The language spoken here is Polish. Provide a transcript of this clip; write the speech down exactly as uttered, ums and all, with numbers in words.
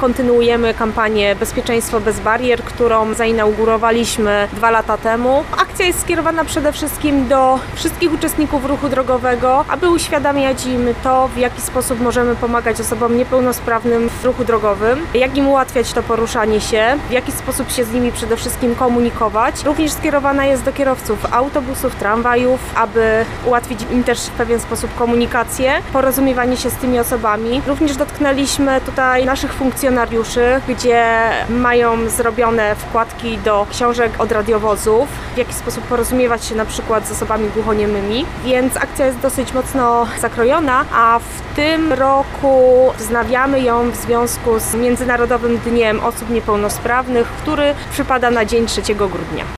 kontynuujemy kampanię Bezpieczeństwo bez barier, którą zainaugurowaliśmy dwa lata temu. Akcja jest skierowana przede wszystkim do wszystkich uczestników ruchu drogowego, aby uświadamiać im to, w jaki sposób możemy pomagać osobom niepełnosprawnym w ruchu drogowym, jak im ułatwiać to poruszanie się, w jaki sposób się z nimi przede wszystkim komunikować. Również skierowana jest do kierowców autobusów, tramwajów, aby ułatwić im też w pewien sposób komunikację, porozumiewanie się z tymi osobami. Również dotknęliśmy tutaj naszych funkcjonariuszy, gdzie mają zrobione wkładki do książek od radiowozów, w jaki sposób porozumiewać się na przykład z osobami głuchoniemymi, więc akcja jest dosyć mocno zakrojona, a w tym roku wznawiamy ją w związku z Międzynarodowym Dniem Osób Niepełnosprawnych, który przypada na dzień trzeciego grudnia.